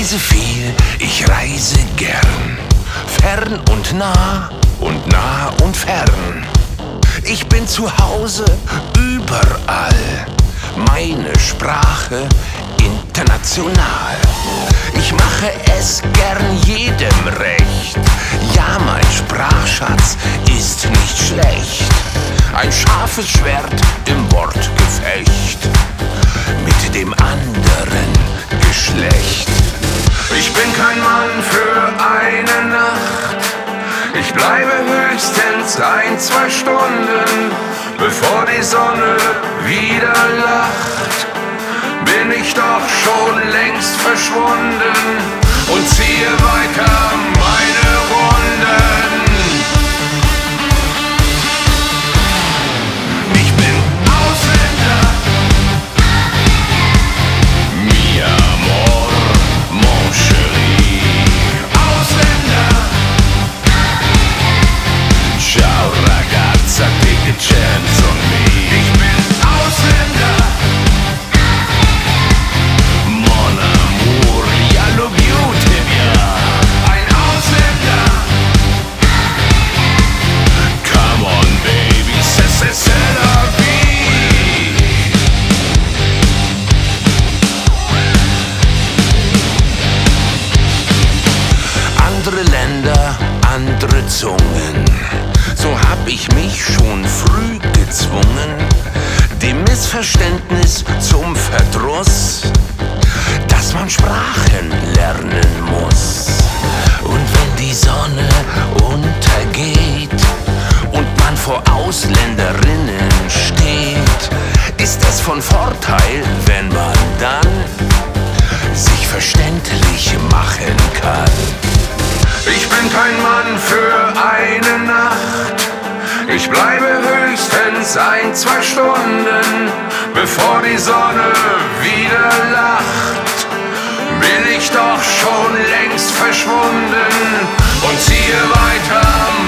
reise viel, ich reise gern, fern und nah und fern. Ich bin zu Hause überall, meine Sprache international. Ich mache es gern jedem recht, ja, mein Sprachschatz ist nicht schlecht. Ein scharfes Schwert im Wortgefecht mit dem anderen Geschlecht. Ich bin kein Mann für eine Nacht, ich bleibe höchstens 1-2 Stunden, bevor die Sonne wieder lacht. Bin ich doch schon längst verschwunden und ziehe weiter meine Runden. Ich bin Ausländer, mi amor, mon chéri. Ausländer, ciao ragazza, take a chance on me. Ich bin Ausländer, mon amour, ja lo beauty, ja. Ein Ausländer, come on baby, c'est la vie. Andere Länder, andere Zungen, so hab ich mich schon früh gezwungen, dem Missverständnis zum Verdruss, dass man Sprachen lernen muss. Und wenn die Sonne untergeht und man vor Ausländerinnen steht, ist es von Vorteil, wenn man dann sich verständlich machen kann. Ich bin kein Mann für eine Nacht, ich bleibe höchstens 1-2 Stunden, bevor die Sonne wieder lacht. Bin ich doch schon längst verschwunden und ziehe weiter